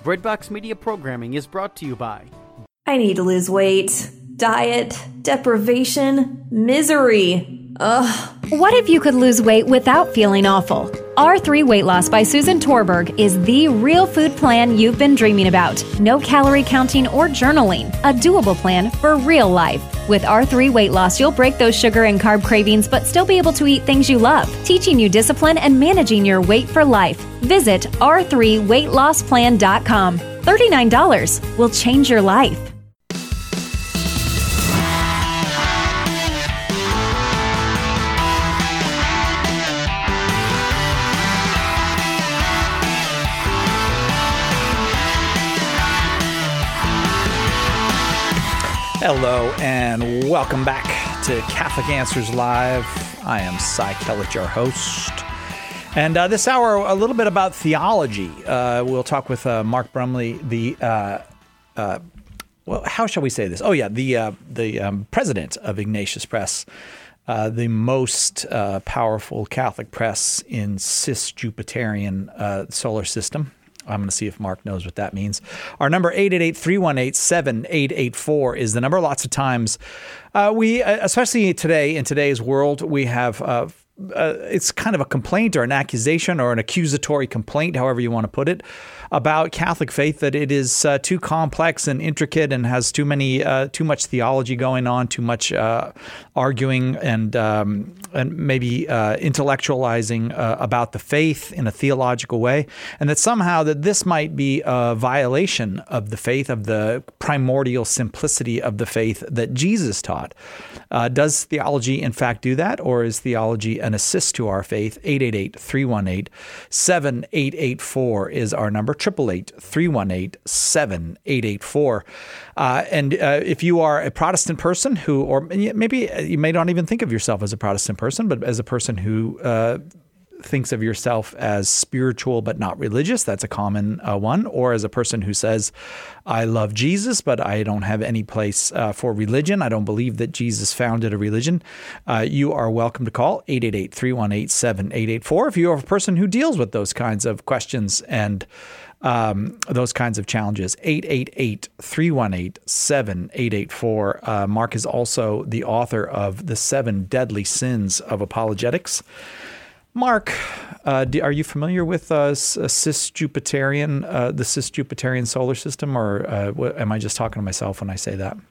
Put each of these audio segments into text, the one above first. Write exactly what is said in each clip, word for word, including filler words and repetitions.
Breadbox Media programming is brought to you by... I need to lose weight. Diet, deprivation, misery. Ugh. What if you could lose weight without feeling awful? R three Weight Loss by Susan Torberg is the real food plan you've been dreaming about. No calorie counting or journaling. A doable plan for real life. With R three Weight Loss, you'll break those sugar and carb cravings but still be able to eat things you love, teaching you discipline and managing your weight for life. Visit r three weight loss plan dot com. thirty-nine dollars will change your life. Hello and welcome back to Catholic Answers Live. I am Cy Kellett, your host. And uh, this hour, a little bit about theology. Uh, we'll talk with uh, Mark Brumley, the, uh, uh, well, how shall we say this? Oh, yeah, the uh, the um, president of Ignatius Press, uh, the most uh, powerful Catholic press in cis-Jupiterian uh, solar system. I'm going to see if Mark knows what that means. Our number, eight eight eight, three one eight, seven eight eight four, is the number. Lots of times, uh, we, uh, especially today, in today's world, we have, uh, uh, it's kind of a complaint or an accusation or an accusatory complaint, however you want to put it, about Catholic faith, that it is uh, too complex and intricate and has too many, uh, too much theology going on, too much uh, arguing and um, and maybe uh, intellectualizing uh, about the faith in a theological way, and that somehow that this might be a violation of the faith, of the primordial simplicity of the faith that Jesus taught. Uh, does theology in fact do that, or is theology an assist to our faith? eight eight eight, three one eight, seven eight eight four is our number. eight eight eight, three one eight, seven eight eight four. Uh, and uh, if you are a Protestant person who, or maybe you may not even think of yourself as a Protestant person, but as a person who uh, thinks of yourself as spiritual but not religious, that's a common uh, one, or as a person who says, I love Jesus, but I don't have any place uh, for religion. I don't believe that Jesus founded a religion. Uh, you are welcome to call eight eight eight, three one eight, seven eight eight four if you are a person who deals with those kinds of questions and Um, those kinds of challenges. eight eight eight, three one eight, seven eight eight four. Uh, Mark is also the author of The Seven Deadly Sins of Apologetics. Mark, uh, do, are you familiar with uh, cis-Jupiterian, uh, the cis-Jupiterian solar system, or uh, what, am I just talking to myself when I say that?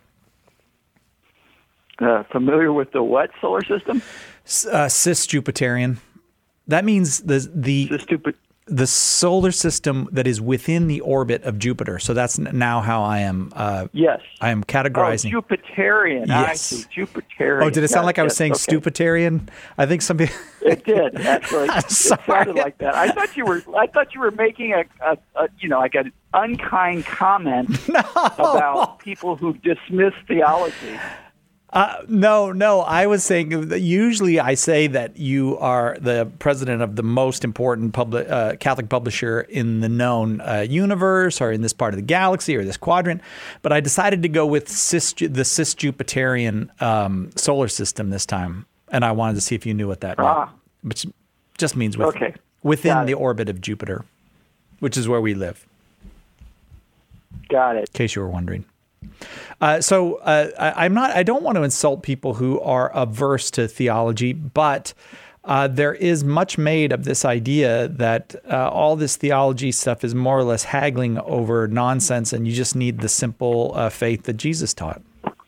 Uh, familiar with the what solar system? Uh, cis-Jupiterian. That means the the. Cis-Jupiter. The solar system that is within the orbit of Jupiter. So that's now how I am. Uh, yes, I am categorizing. Oh, Jupiterian. Yes. I see. Jupiterian. Oh, did it sound yes, like I was yes, saying okay. Stupitarian? I think some people. It did actually. I'm it sorry. sounded like that. I thought you were. I thought you were making a, a, a you know, like an unkind comment no. about people who dismiss theology. Uh, no, no. I was saying that usually I say that you are the president of the most important public uh, Catholic publisher in the known uh, universe, or in this part of the galaxy, or this quadrant. But I decided to go with cis, the cis-Jupiterian um, solar system this time, and I wanted to see if you knew what that meant. Ah. Which just means with, okay. within the orbit of Jupiter, which is where we live. Got it. In case you were wondering. Uh, so uh, I, I'm not. I don't want to insult people who are averse to theology, but uh, there is much made of this idea that uh, all this theology stuff is more or less haggling over nonsense, and you just need the simple uh, faith that Jesus taught.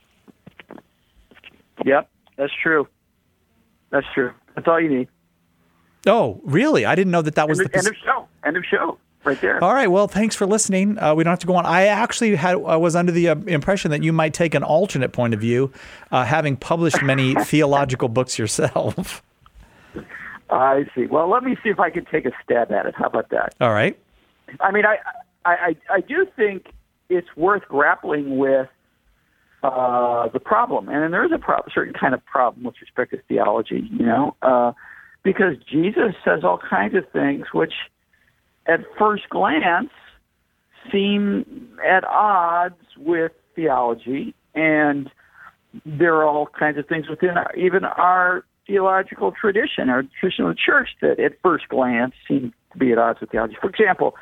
Yep, that's true. That's true. That's all you need. Oh, really? I didn't know that that was end, the end of show. End of show. Right there. All right. Well, thanks for listening. Uh, we don't have to go on. I actually had I was under the uh, impression that you might take an alternate point of view, uh, having published many theological books yourself. I see. Well, let me see if I can take a stab at it. How about that? All right. I mean, I I, I, I do think it's worth grappling with uh, the problem, and there is a pro- certain kind of problem with respect to theology. You know, uh, because Jesus says all kinds of things which, at first glance, seem at odds with theology, and there are all kinds of things within our, even our theological tradition, our tradition of the church, that at first glance seem to be at odds with theology. For example,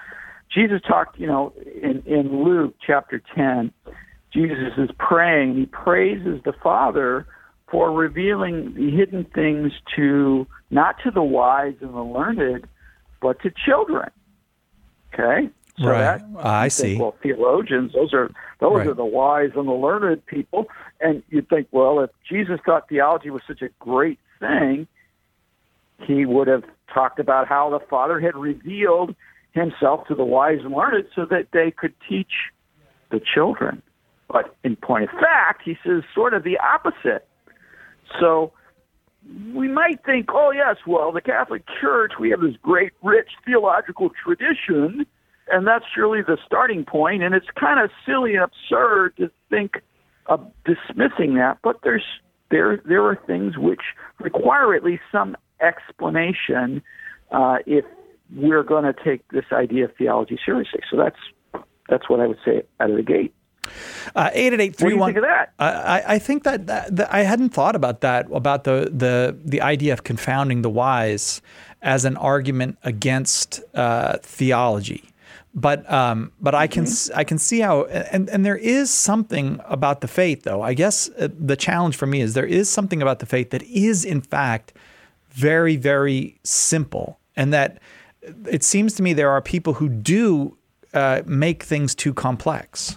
Jesus talked, you know, in, in Luke chapter ten, Jesus is praying. He praises the Father for revealing the hidden things to, not to the wise and the learned, but to children. Okay? So right. that, Uh, I see. Think, well, theologians, those are those right. are the wise and the learned people. And you'd think, well, if Jesus thought theology was such a great thing, he would have talked about how the Father had revealed himself to the wise and learned so that they could teach the children. But in point of fact, he says sort of the opposite. So we might think, oh, yes, well, the Catholic Church, we have this great, rich theological tradition, and that's surely the starting point, and it's kind of silly and absurd to think of dismissing that, but there's there there are things which require at least some explanation uh, if we're going to take this idea of theology seriously. So that's that's what I would say out of the gate. Uh, eight eight eight three one. What do you think of that? I, I think that, that, that I hadn't thought about that, about the, the, the idea of confounding the wise as an argument against uh, theology. But um, but I can mm-hmm. I can see how, and, and there is something about the faith, though. I guess uh, the challenge for me is there is something about the faith that is, in fact, very, very simple. And that it seems to me there are people who do uh, make things too complex.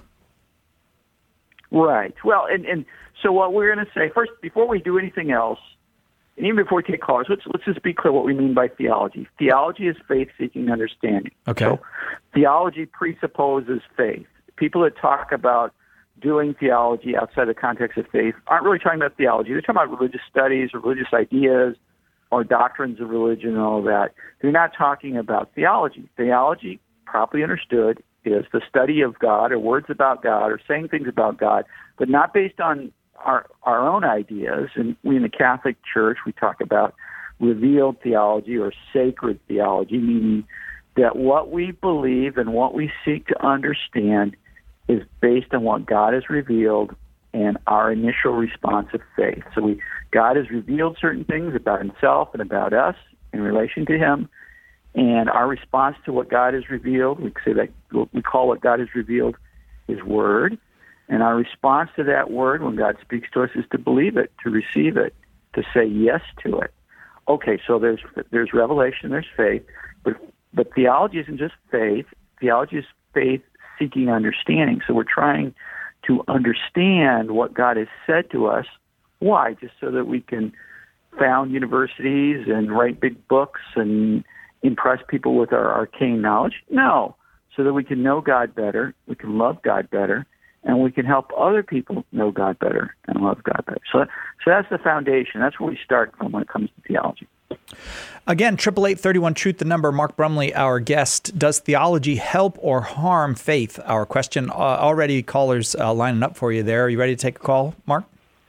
Right. Well, and, and so what we're going to say, first, before we do anything else, and even before we take callers, let's, let's just be clear what we mean by theology. Theology is faith-seeking understanding. Okay. So theology presupposes faith. People that talk about doing theology outside the context of faith aren't really talking about theology. They're talking about religious studies or religious ideas or doctrines of religion and all of that. They're not talking about theology. Theology, properly understood, is the study of God or words about God or saying things about God, but not based on our our own ideas. And we in the Catholic Church, we talk about revealed theology or sacred theology, meaning that what we believe and what we seek to understand is based on what God has revealed and our initial response of faith. So we God has revealed certain things about himself and about us in relation to him, and our response to what God has revealed, we say that we call what God has revealed his word, and our response to that word when God speaks to us is to believe it, to receive it, to say yes to it. Okay, so there's there's revelation, there's faith, but but theology isn't just faith. Theology is faith seeking understanding. So we're trying to understand what God has said to us. Why? Just so that we can found universities and write big books and impress people with our arcane knowledge? No. So that we can know God better, we can love God better, and we can help other people know God better and love God better. So, so that's the foundation. That's where we start from when it comes to theology. Again, triple eight thirty one truth, the number. Mark Brumley, our guest. Does theology help or harm faith? Our question. Uh, already callers uh, lining up for you there. Are you ready to take a call, Mark?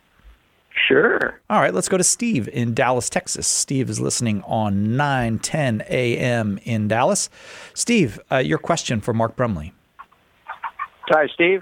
Sure. All right, let's go to Steve in Dallas, Texas. Steve is listening on nine ten a.m. in Dallas. Steve, uh, your question for Mark Brumley. Hi, Steve.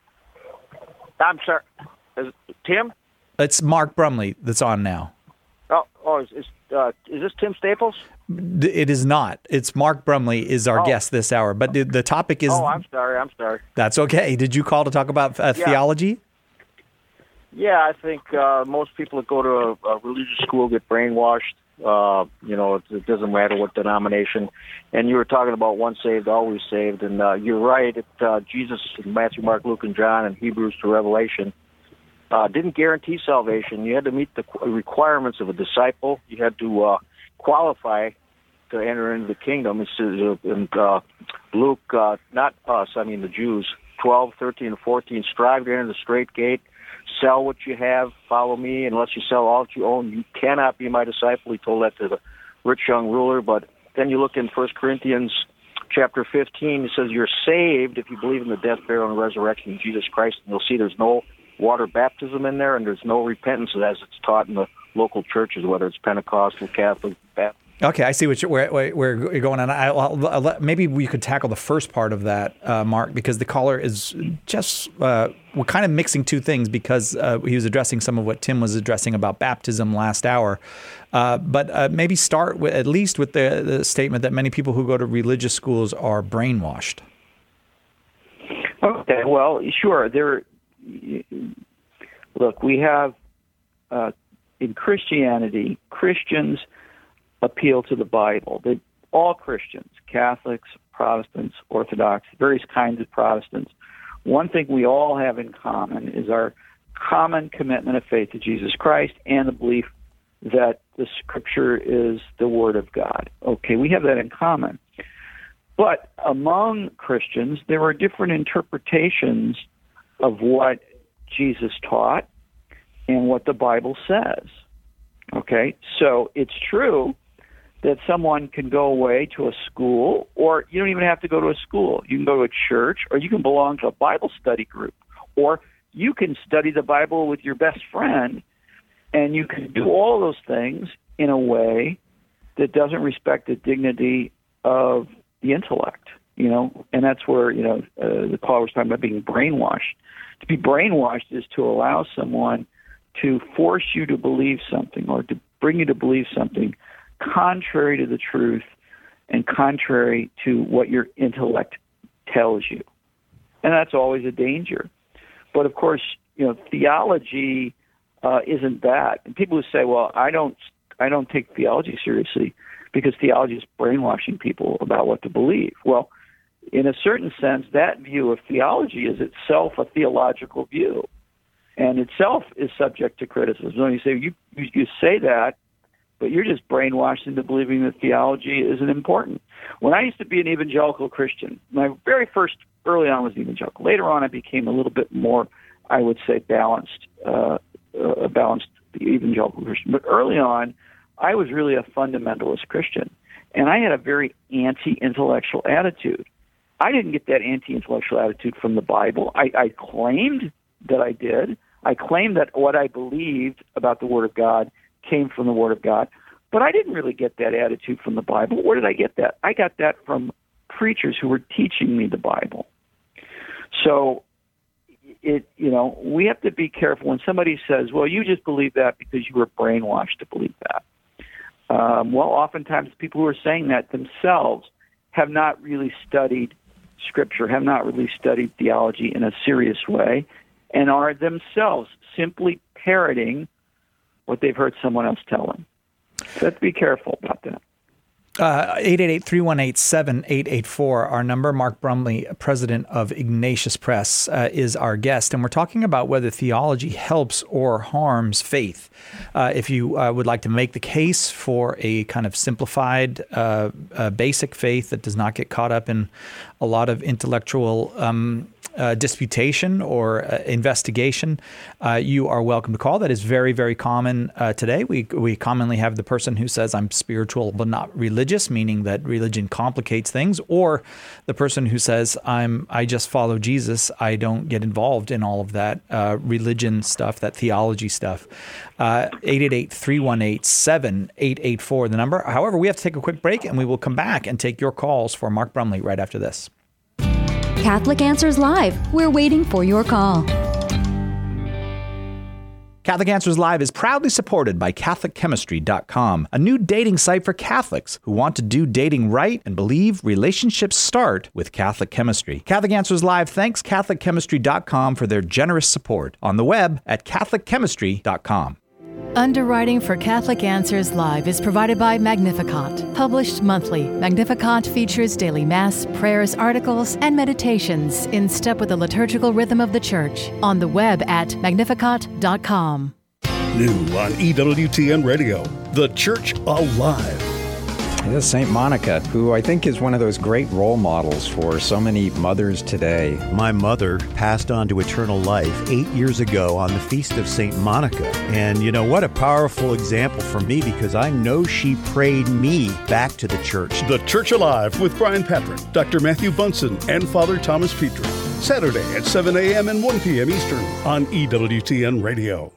I'm sorry. Is it Tim? It's Mark Brumley that's on now. Oh, oh is, is, uh, is this Tim Staples? It is not. It's Mark Brumley is our oh. guest this hour. But the, the topic is... Oh, I'm sorry. I'm sorry. That's okay. Did you call to talk about uh, yeah. theology? Yeah, I think uh, most people that go to a, a religious school get brainwashed. Uh, you know, it, it doesn't matter what denomination. And you were talking about once saved, always saved. And uh, you're right. It, uh, Jesus, Matthew, Mark, Luke, and John, and Hebrews to Revelation, uh, didn't guarantee salvation. You had to meet the requirements of a disciple. You had to uh, qualify to enter into the kingdom. It says in uh, Luke, uh, not us, I mean the Jews, twelve, thirteen, and fourteen, strive to enter the straight gate. Sell what you have, follow me. Unless you sell all that you own, you cannot be my disciple. He told that to the rich young ruler. But then you look in First Corinthians chapter fifteen, it says you're saved if you believe in the death, burial, and resurrection of Jesus Christ. And you'll see there's no water baptism in there, and there's no repentance as it's taught in the local churches, whether it's Pentecostal, Catholic, Baptist. Okay, I see what you're, where, where, where you're going on. I, I'll, I'll let, maybe we could tackle the first part of that, uh, Mark, because the caller is just, uh, we're kind of mixing two things because uh, he was addressing some of what Tim was addressing about baptism last hour. Uh, but uh, maybe start with, at least with the, the statement that many people who go to religious schools are brainwashed. Okay, well, sure. There, look, we have, uh, in Christianity, Christians appeal to the Bible. They, all Christians, Catholics, Protestants, Orthodox, various kinds of Protestants, one thing we all have in common is our common commitment of faith to Jesus Christ and the belief that the Scripture is the Word of God. Okay, we have that in common. But among Christians, there are different interpretations of what Jesus taught and what the Bible says. Okay, so it's true that someone can go away to a school, or you don't even have to go to a school. You can go to a church, or you can belong to a Bible study group, or you can study the Bible with your best friend, and you can do all those things in a way that doesn't respect the dignity of the intellect, you know, and that's where, you know, uh, the caller was talking about being brainwashed. To be brainwashed is to allow someone to force you to believe something or to bring you to believe something contrary to the truth and contrary to what your intellect tells you. And that's always a danger. But, of course, you know, theology uh, isn't that. And people who say, well, I don't, I don't take theology seriously because theology is brainwashing people about what to believe. Well, in a certain sense, that view of theology is itself a theological view, and itself is subject to criticism. So you say you you say that, but you're just brainwashed into believing that theology isn't important. When I used to be an evangelical Christian, my very first, early on was evangelical. Later on, I became a little bit more, I would say, balanced, uh, uh, balanced evangelical Christian. But early on, I was really a fundamentalist Christian, and I had a very anti-intellectual attitude. I didn't get that anti-intellectual attitude from the Bible. I, I claimed that I did. I claimed that what I believed about the Word of God came from the Word of God, but I didn't really get that attitude from the Bible. Where did I get that? I got that from preachers who were teaching me the Bible. So, it you know, we have to be careful when somebody says, well, you just believe that because you were brainwashed to believe that. Um, well, oftentimes people who are saying that themselves have not really studied Scripture, have not really studied theology in a serious way, and are themselves simply parroting what they've heard someone else tell them. So let's be careful about that. Uh, eight eight eight, three one eight, seven eight eight four, our number. Mark Brumley, president of Ignatius Press, uh, is our guest, and we're talking about whether theology helps or harms faith. Uh, if you uh, would like to make the case for a kind of simplified, uh, uh, basic faith that does not get caught up in a lot of intellectual um Uh, disputation or uh, investigation, uh, you are welcome to call. That is very, very common uh, today. We we commonly have the person who says, I'm spiritual but not religious, meaning that religion complicates things, or the person who says, I'm I just follow Jesus. I don't get involved in all of that uh, religion stuff, that theology stuff. Uh, eight eight eight, three one eight, seven eight eight four, the number. However, we have to take a quick break, and we will come back and take your calls for Mark Brumley right after this. Catholic Answers Live. We're waiting for your call. Catholic Answers Live is proudly supported by Catholic Chemistry dot com, a new dating site for Catholics who want to do dating right and believe relationships start with Catholic chemistry. Catholic Answers Live thanks Catholic Chemistry dot com for their generous support on the web at Catholic Chemistry dot com. Underwriting for Catholic Answers Live is provided by Magnificat. Published monthly, Magnificat features daily Mass, prayers, articles, and meditations in step with the liturgical rhythm of the Church. On the web at Magnificat dot com. New on E W T N Radio, The Church Alive. This is Saint Monica, who I think is one of those great role models for so many mothers today. My mother passed on to eternal life eight years ago on the feast of Saint Monica. And you know, what a powerful example for me, because I know she prayed me back to the church. The Church Alive with Brian Patrick, Doctor Matthew Bunson, and Father Thomas Petrie. Saturday at seven a.m. and one p.m. Eastern on E W T N Radio.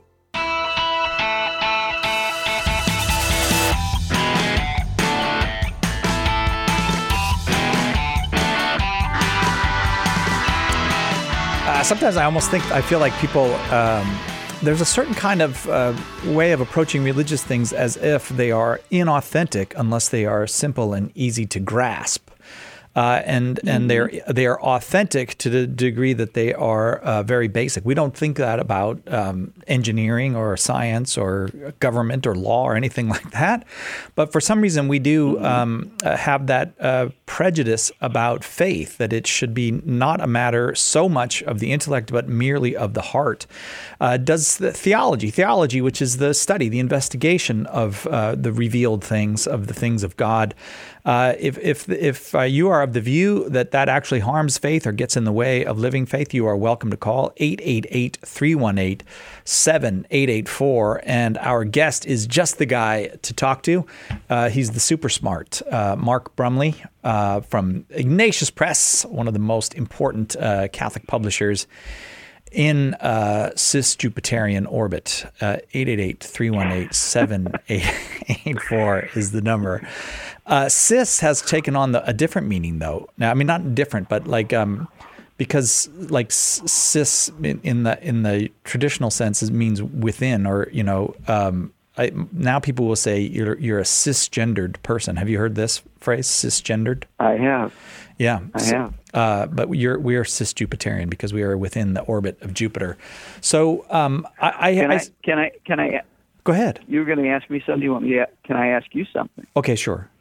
Yeah, sometimes I almost think, I feel like people, um, there's a certain kind of uh, way of approaching religious things as if they are inauthentic unless they are simple and easy to grasp. Uh, and mm-hmm. and they're they are authentic to the degree that they are uh, very basic. We don't think that about um, engineering or science or government or law or anything like that. But for some reason, we do mm-hmm. um, uh, have that uh, prejudice about faith, that it should be not a matter so much of the intellect, but merely of the heart. Uh, does the theology, theology, which is the study, the investigation of uh, the revealed things, of the things of God, Uh, if if if uh, you are of the view that that actually harms faith or gets in the way of living faith, you are welcome to call eight eight eight, three one eight, seven eight eight four. And our guest is just the guy to talk to. Uh, he's the super smart uh, Mark Brumley uh, from Ignatius Press, one of the most important uh, Catholic publishers in uh, cis-Jupiterian orbit. Uh, eight eight eight, three one eight, seven eight eight four is the number. Uh, cis has taken on the, a different meaning, though. Now, I mean, not different, but like um, because like cis in, in the in the traditional sense it means within, or you know, um, I, now people will say you're you're a cisgendered person. Have you heard this phrase, cisgendered? I have. Yeah, I so, have. Uh, but you're we are cis-Jupiterian because we are within the orbit of Jupiter. So um, I, I, can I, I can I can I go ahead. You were going to ask me something. You want me to, can I ask you something? Okay, sure.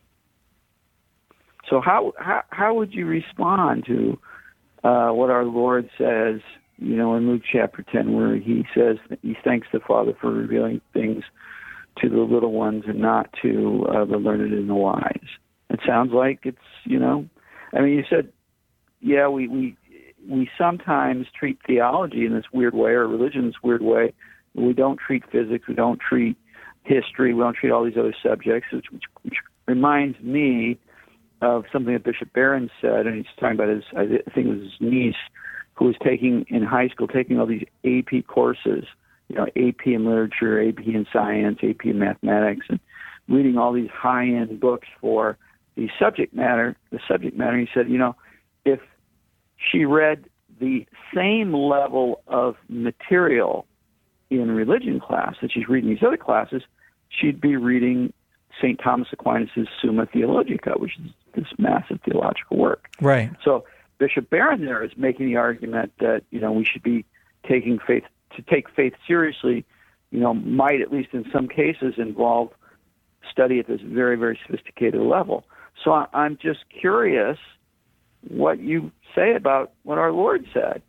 So how how how would you respond to uh, what our Lord says, you know, in Luke chapter ten, where he says that he thanks the Father for revealing things to the little ones and not to uh, the learned and the wise? It sounds like it's, you know, I mean, you said, yeah, we, we, we sometimes treat theology in this weird way, or religion in this weird way. We don't treat physics, we don't treat history, we don't treat all these other subjects, which, which, which reminds me of something that Bishop Barron said, and he's talking about his, I think it was his niece, who was taking, in high school, taking all these A P courses, you know, A P in literature, A P in science, A P in mathematics, and reading all these high-end books for the subject matter, the subject matter. He said, you know, if she read the same level of material in religion class that she's reading these other classes, she'd be reading Saint Thomas Aquinas' Summa Theologica, which is this massive theological work. Right. So Bishop Barron there is making the argument that, you know, we should be taking faith, to take faith seriously, you know, might at least in some cases involve study at this very, very sophisticated level. So I'm just curious what you say about what our Lord said.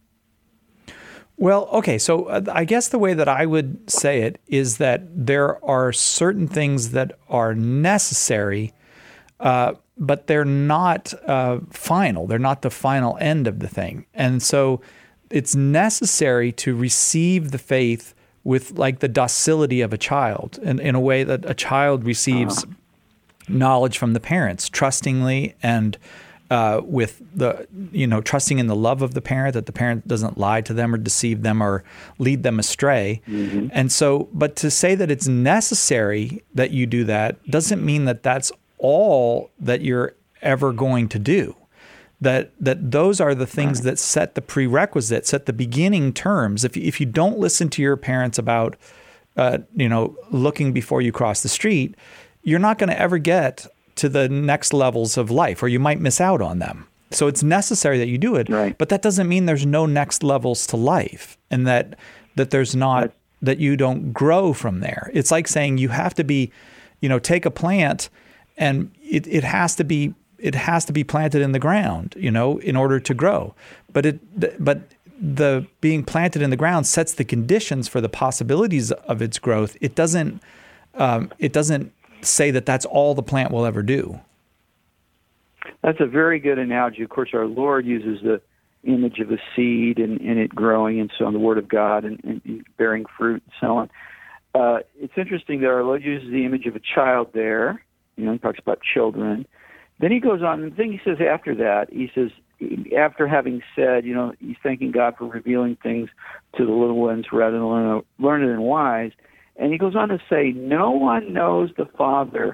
Well, okay, so uh, I guess the way that I would say it is that there are certain things that are necessary, uh, but they're not uh, final. They're not the final end of the thing. And so it's necessary to receive the faith with like the docility of a child, in, in a way that a child receives uh-huh. knowledge from the parents, trustingly and uh, with the, you know, trusting in the love of the parent, that the parent doesn't lie to them or deceive them or lead them astray. Mm-hmm. And so, but to say that it's necessary that you do that doesn't mean that that's all that you're ever going to do. That that those are the things right. that set the prerequisites, set the beginning terms. If if you don't listen to your parents about, uh, you know, looking before you cross the street, you're not going to ever get to the next levels of life, or you might miss out on them. So it's necessary that you do it, right. but that doesn't mean there's no next levels to life, and that that there's not right. that you don't grow from there. It's like saying you have to be, you know, take a plant, and it it has to be. It has to be planted in the ground, you know, in order to grow. But it, but the being planted in the ground sets the conditions for the possibilities of its growth. It doesn't, um, it doesn't say that that's all the plant will ever do. That's a very good analogy. Of course, our Lord uses the image of a seed and, and it growing, and so on, the Word of God and, and bearing fruit and so on. Uh, it's interesting that our Lord uses the image of a child there. You know, he talks about children. Then he goes on, and the thing he says after that, he says, after having said, you know, he's thanking God for revealing things to the little ones rather than learned and wise. And he goes on to say, no one knows the Father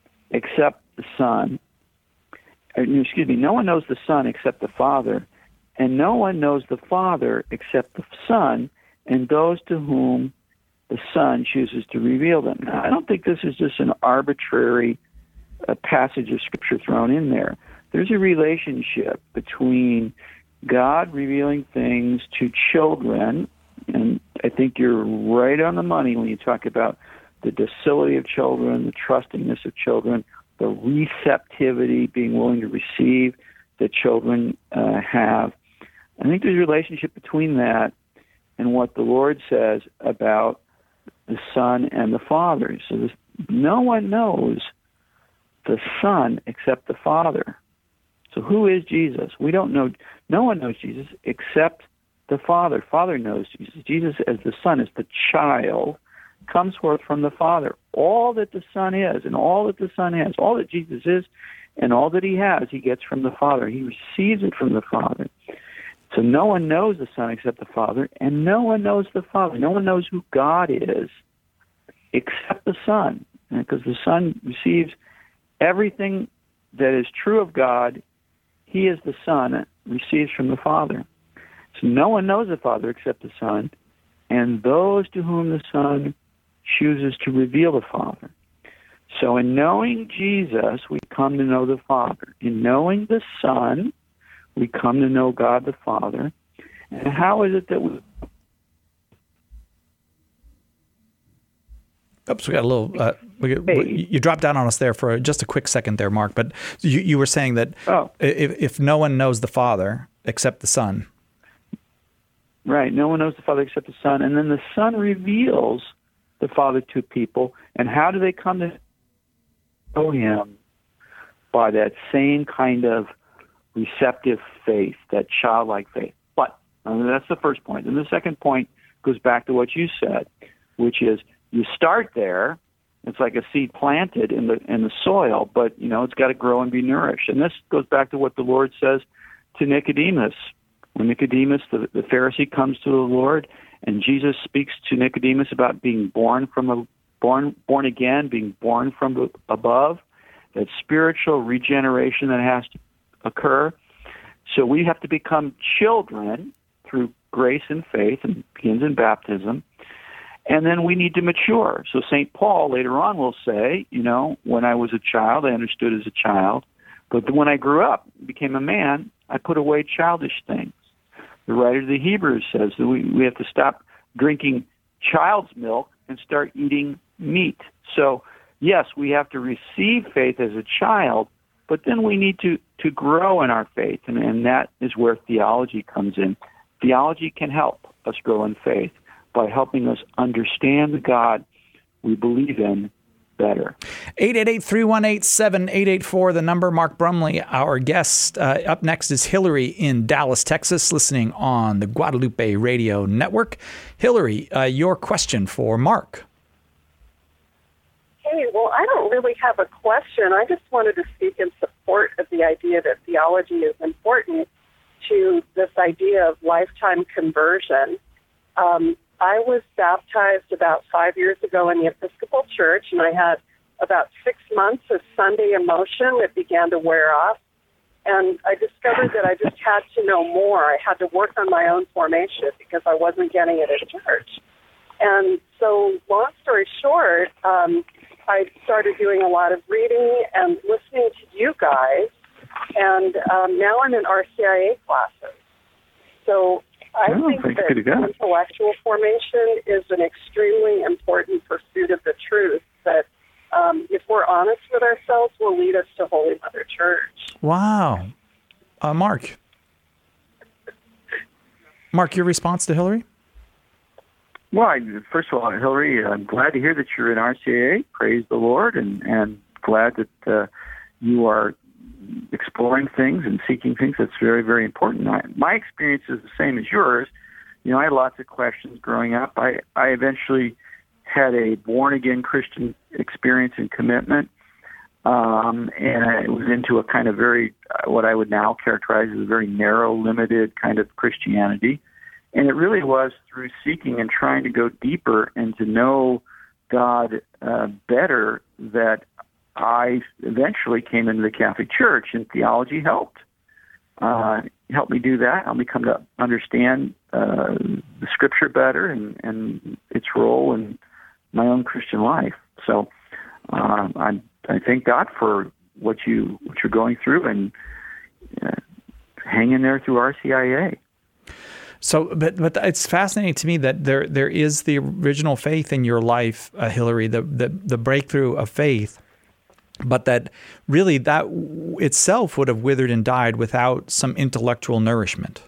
except the Son. Excuse me, no one knows the Son except the Father, And no one knows the Father except the Son, and those to whom the Son chooses to reveal them. Now, I don't think this is just an arbitrary uh, passage of Scripture thrown in there. There's a relationship between God revealing things to children, and I think you're right on the money when you talk about the docility of children, the trustingness of children, the receptivity, being willing to receive that children uh, have. I think there's a relationship between that and what the Lord says about the Son and the Father. So this, no one knows the Son except the Father. So who is Jesus? We don't know. No one knows Jesus except the Father. Father knows Jesus. Jesus as the Son, as the child, comes forth from the Father. All that the Son is and all that the Son has, all that Jesus is and all that he has, he gets from the Father. He receives it from the Father. So no one knows the Son except the Father, and no one knows the Father. No one knows who God is except the Son, because the Son receives everything that is true of God. He is the Son, receives from the Father. So no one knows the Father except the Son, and those to whom the Son chooses to reveal the Father. So in knowing Jesus, we come to know the Father. In knowing the Son, we come to know God the Father. And how is it that we... Oops, we got a little... Uh, we, we, you dropped down on us there for just a quick second there, Mark. But you, you were saying that oh. if, if no one knows the Father except the Son... Right, no one knows the Father except the Son. And then the Son reveals the Father to people. And how do they come to know him? By that same kind of receptive faith, that childlike faith. But uh, that's the first point. And the second point goes back to what you said, which is you start there. It's like a seed planted in the in the soil, but you know it's got to grow and be nourished. And this goes back to what the Lord says to Nicodemus. When Nicodemus, the, the Pharisee, comes to the Lord, and Jesus speaks to Nicodemus about being born from a born born again, being born from above, that spiritual regeneration that has to occur. So we have to become children through grace and faith, and begins in baptism. And then we need to mature. So Saint Paul later on will say, you know, when I was a child, I understood as a child, but when I grew up, became a man, I put away childish things. The writer of the Hebrews says that we, we have to stop drinking child's milk and start eating meat. So, yes, we have to receive faith as a child, but then we need to, to grow in our faith, and, and that is where theology comes in. Theology can help us grow in faith by helping us understand the God we believe in better. eight eight eight, three one eight, seven eight eight four, the number. Mark Brumley, our guest. Uh, up next is Hillary in Dallas, Texas, listening on the Guadalupe Radio Network. Hillary, uh, your question for Mark. Hey, well, I don't really have a question. I just wanted to speak in support of the idea that theology is important to this idea of lifetime conversion. Um, I was baptized about five years ago in the Episcopal Church, and I had about six months of Sunday emotion that began to wear off. And I discovered that I just had to know more. I had to work on my own formation because I wasn't getting it at church. And so, long story short, um, I started doing a lot of reading and listening to you guys, and um, now I'm in R C I A classes. So I oh, think that intellectual formation is an extremely important pursuit of the truth that um, if we're honest with ourselves will lead us to Holy Mother Church. Wow. Uh, Mark. Mark, your response to Hillary? Well, I, first of all, Hillary, I'm glad to hear that you're in R C A A. Praise the Lord, and, and glad that uh, you are exploring things and seeking things. That's very, very important. I, my experience is the same as yours. You know, I had lots of questions growing up. I, I eventually had a born-again Christian experience and commitment, um, and I was into a kind of very, uh, what I would now characterize as a very narrow, limited kind of Christianity. And it really was through seeking and trying to go deeper and to know God uh, better that I eventually came into the Catholic Church, and theology helped. Uh, helped me do that. Helped me come to understand uh, the Scripture better and, and its role in my own Christian life. So uh, I I thank God for what you what you're going through and uh, hang in there through R C I A. So, but but it's fascinating to me that there there is the original faith in your life, uh, Hillary, the, the the breakthrough of faith, but that really that itself would have withered and died without some intellectual nourishment.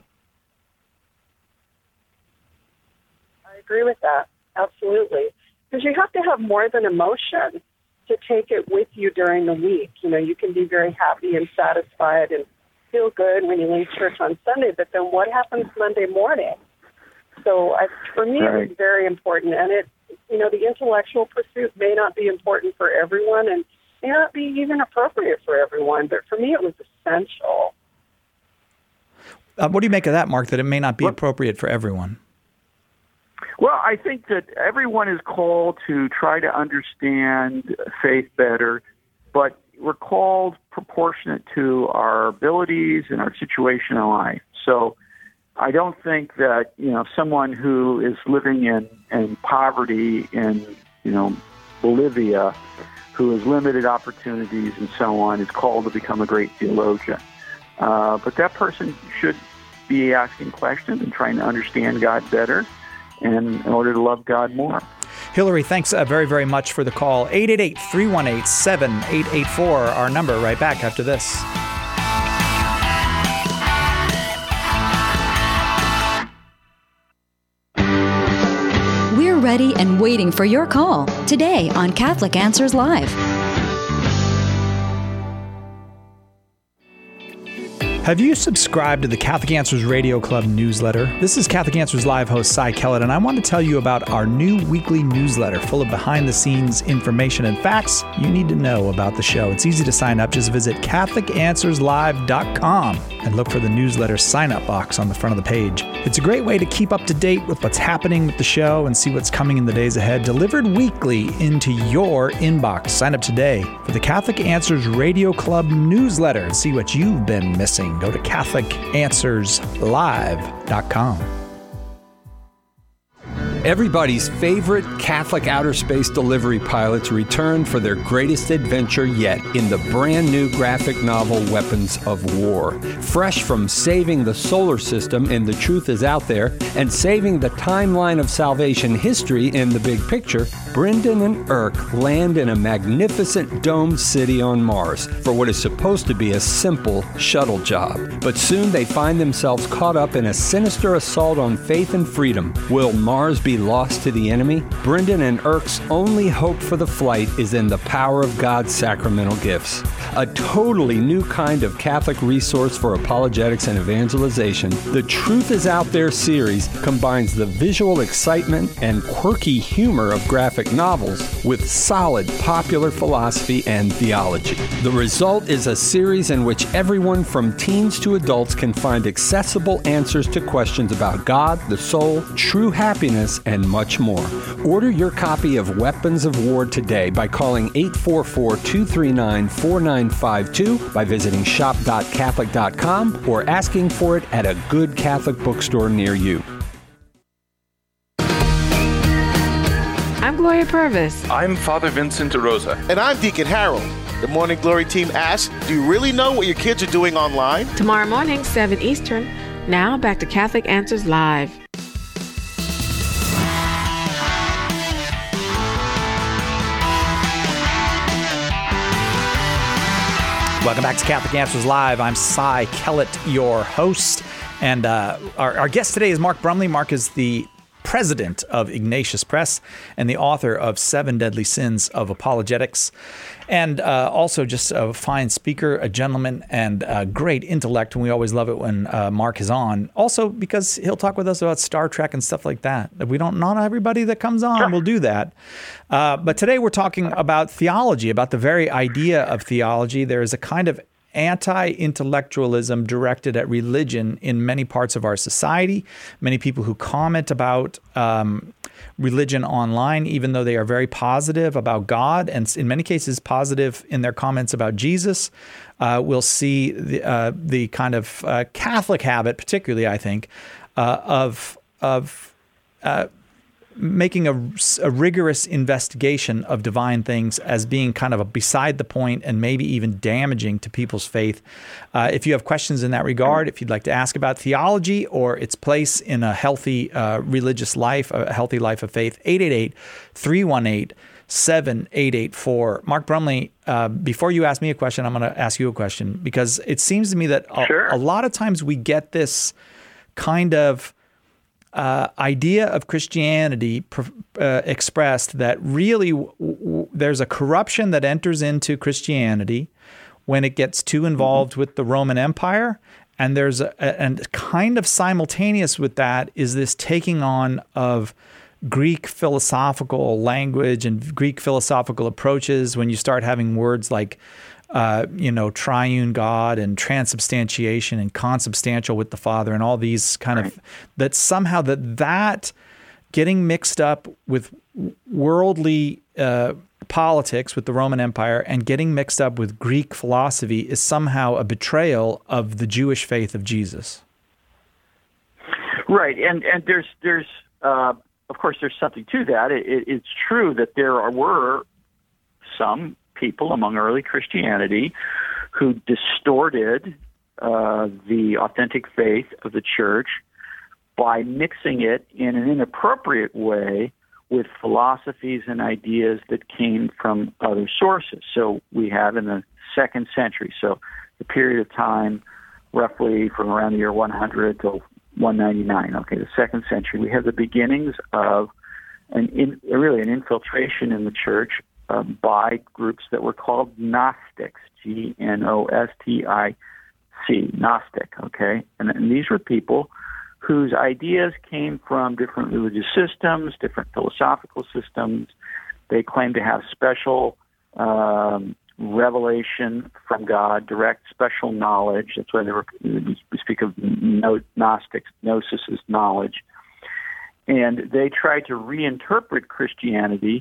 I agree with that, absolutely. Because you have to have more than emotion to take it with you during the week. You know, you can be very happy and satisfied and feel good when you leave church on Sunday, but then what happens Monday morning? So I, for me, right. It was very important. And it, you know, the intellectual pursuit may not be important for everyone and may not be even appropriate for everyone, but for me, it was essential. Uh, what do you make of that, Mark, that it may not be what? appropriate for everyone? Well, I think that everyone is called to try to understand faith better, but we're called proportionate to our abilities and our situation in life. So I don't think that, you know, someone who is living in, in poverty in, you know, Bolivia, who has limited opportunities and so on, is called to become a great theologian. Uh, but that person should be asking questions and trying to understand God better and in order to love God more. Hillary, thanks uh, very, very much for the call. eight eight eight, three one eight, seven eight eight four, our number. Right back after this. We're ready and waiting for your call today on Catholic Answers Live. Have you subscribed to the Catholic Answers Radio Club newsletter? This is Catholic Answers Live host Cy Kellett, and I want to tell you about our new weekly newsletter full of behind-the-scenes information and facts you need to know about the show. It's easy to sign up. Just visit Catholic Answers Live dot com and look for the newsletter sign-up box on the front of the page. It's a great way to keep up to date with what's happening with the show and see what's coming in the days ahead, delivered weekly into your inbox. Sign up today for the Catholic Answers Radio Club newsletter and see what you've been missing. Go to Catholic Answers Live dot com. Everybody's favorite Catholic outer space delivery pilots returned for their greatest adventure yet in the brand new graphic novel Weapons of War. Fresh from saving the solar system in The Truth Is Out There and saving the timeline of salvation history in The Big Picture, Brendan and Irk land in a magnificent domed city on Mars for what is supposed to be a simple shuttle job. But soon they find themselves caught up in a sinister assault on faith and freedom. Will Mars be lost to the enemy? Brendan and Irk's only hope for the flight is in the power of God's sacramental gifts. A totally new kind of Catholic resource for apologetics and evangelization, The Truth Is Out There series combines the visual excitement and quirky humor of graphic novels with solid popular philosophy and theology. The result is a series in which everyone from teens to adults can find accessible answers to questions about God, the soul, true happiness, and much more. Order your copy of Weapons of War today by calling eight four four, two three nine, four nine five two, by visiting shop dot catholic dot com, or asking for it at a good Catholic bookstore near you. I'm Gloria Purvis. I'm Father Vincent DeRosa. And I'm Deacon Harold. The Morning Glory team asks, do you really know what your kids are doing online? Tomorrow morning, seven Eastern. Now back to Catholic Answers Live. Welcome back to Catholic Answers Live. I'm Cy Kellett, your host. And uh, our, our guest today is Mark Brumley. Mark is the president of Ignatius Press and the author of Seven Deadly Sins of Apologetics, and uh, also just a fine speaker, a gentleman, and a great intellect. And we always love it when uh, Mark is on. Also, because he'll talk with us about Star Trek and stuff like that. We don't, not everybody that comes on will do that. Uh, but today we're talking about theology, about the very idea of theology. There is a kind of anti-intellectualism directed at religion in many parts of our society. Many people who comment about um, religion online, even though they are very positive about God, and in many cases positive in their comments about Jesus, uh, we'll see the, uh, the kind of uh, Catholic habit, particularly, I think, uh, of of uh, making a, a rigorous investigation of divine things as being kind of a beside the point and maybe even damaging to people's faith. Uh, if you have questions in that regard, if you'd like to ask about theology or its place in a healthy uh, religious life, a healthy life of faith, eight eight eight, three one eight, seven eight eight four. Mark Brumley, uh, before you ask me a question, I'm going to ask you a question, because it seems to me that a, sure. a lot of times we get this kind of Uh, idea of Christianity uh, expressed that really w- w- there's a corruption that enters into Christianity when it gets too involved mm-hmm. with the Roman Empire. And there's a, a and kind of simultaneous with that is this taking on of Greek philosophical language and Greek philosophical approaches when you start having words like Uh, you know, triune God and transubstantiation and consubstantial with the Father and all these kind right. of, that somehow that that getting mixed up with worldly uh, politics with the Roman Empire and getting mixed up with Greek philosophy is somehow a betrayal of the Jewish faith of Jesus. Right, and and there's there's uh, of course there's something to that. It, it, it's true that there are, were some people among early Christianity who distorted uh, the authentic faith of the church by mixing it in an inappropriate way with philosophies and ideas that came from other sources. So we have in the second century, so the period of time roughly from around the year one hundred to one ninety-nine, okay, the second century, we have the beginnings of an in, really an infiltration in the church Um, by groups that were called Gnostics, G N O S T I C, Gnostic, okay? And, and these were people whose ideas came from different religious systems, different philosophical systems. They claimed to have special um, revelation from God, direct special knowledge. That's why they were, we speak of Gnostics, Gnosis is knowledge. And they tried to reinterpret Christianity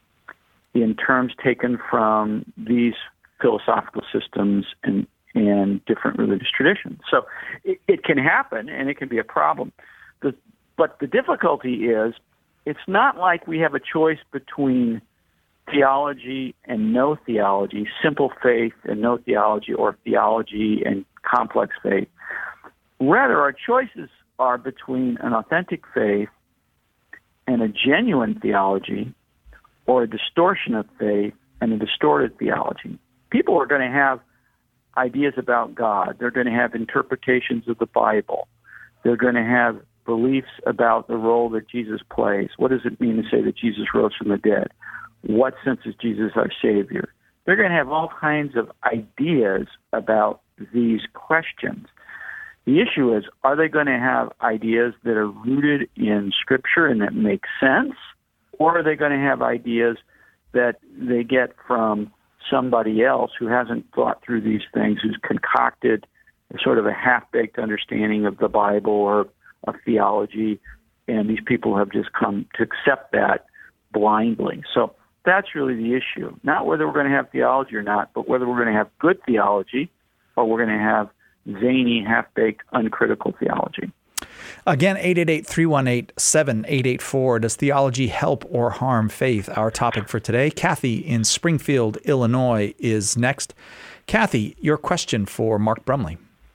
in terms taken from these philosophical systems and, and different religious traditions. So it, it can happen, and it can be a problem. The, but the difficulty is it's not like we have a choice between theology and no theology, simple faith and no theology, or theology and complex faith. Rather, our choices are between an authentic faith and a genuine theology, or a distortion of faith and a distorted theology. People are going to have ideas about God. They're going to have interpretations of the Bible. They're going to have beliefs about the role that Jesus plays. What does it mean to say that Jesus rose from the dead? What sense is Jesus our Savior? They're going to have all kinds of ideas about these questions. The issue is, are they going to have ideas that are rooted in Scripture and that make sense? Or are they going to have ideas that they get from somebody else who hasn't thought through these things, who's concocted sort of a half-baked understanding of the Bible or of theology, and these people have just come to accept that blindly. So that's really the issue. Not whether we're going to have theology or not, but whether we're going to have good theology or we're going to have zany, half-baked, uncritical theology. Again, eight eight eight, three one eight, seven eight eight four. Does theology help or harm faith? Our topic for today. Kathy in Springfield, Illinois is next. Kathy, your question for Mark Brumley.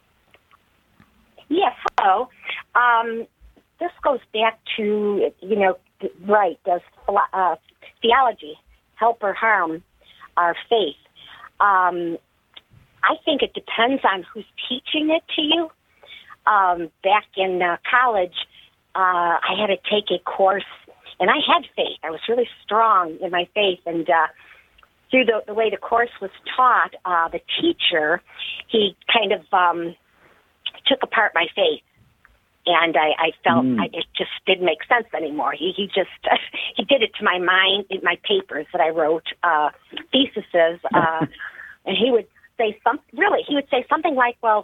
Yes, hello. Um, this goes back to, you know, right, does uh, theology help or harm our faith? Um, I think it depends on who's teaching it to you. Um, back in uh, college, uh, I had to take a course, and I had faith. I was really strong in my faith, and uh, through the, the way the course was taught, uh, the teacher, he kind of um, took apart my faith, and I, I felt mm. I, it just didn't make sense anymore. He, he just he did it to my mind in my papers that I wrote, uh, theses, uh, and he would say some really he would say something like, well,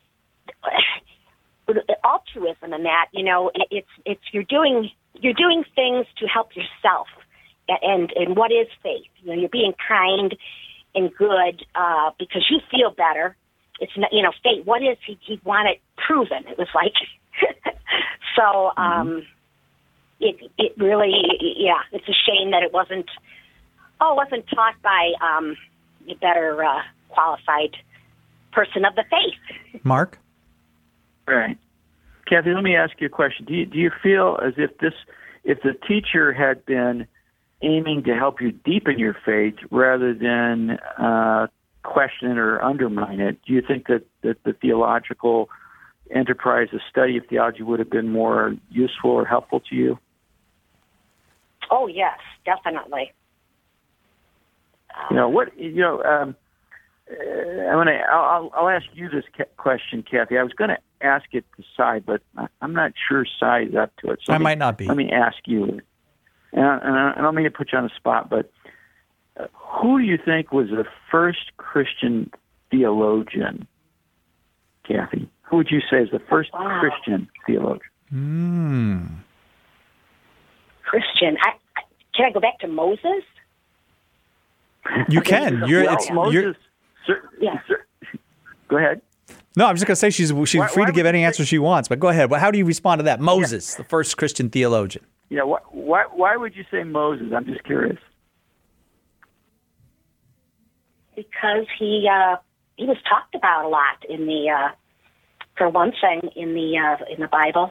altruism in that, you know, it, it's it's you're doing you're doing things to help yourself, and and what is faith? You know, you're being kind, and good uh, because you feel better. It's not, you know, fate. What is he? He wanted proven. It was like, so um, mm-hmm. it it really, yeah. It's a shame that it wasn't. Oh, it wasn't taught by um, a better uh, qualified person of the faith. Mark? Right. Kathy, let me ask you a question. Do you, do you feel as if this, if the teacher had been aiming to help you deepen your faith rather than uh, question it or undermine it, do you think that, that the theological enterprise, the study of theology, would have been more useful or helpful to you? Oh, yes, definitely. You know, what, you know, um, Uh, I'm gonna. I'll, I'll ask you this question, Kathy. I was going to ask it to Cy, but I'm not sure Cy is up to it. So I me, might not be. Let me ask you, and I, and I don't mean to put you on the spot, but uh, who do you think was the first Christian theologian, Kathy? Who would you say is the first wow. Christian theologian? Mm. Christian. I, I, can I go back to Moses? You can. You're. well, it's, Moses. You're, Sir, yeah. Sir, go ahead. No, I'm just going to say she's she's why, free why to give any answer say, she wants. But go ahead. Well, how do you respond to that? Moses, yeah. the first Christian theologian. Yeah. Why, why why would you say Moses? I'm just curious. Because he uh, he was talked about a lot in the uh, for one thing in the uh, in the Bible.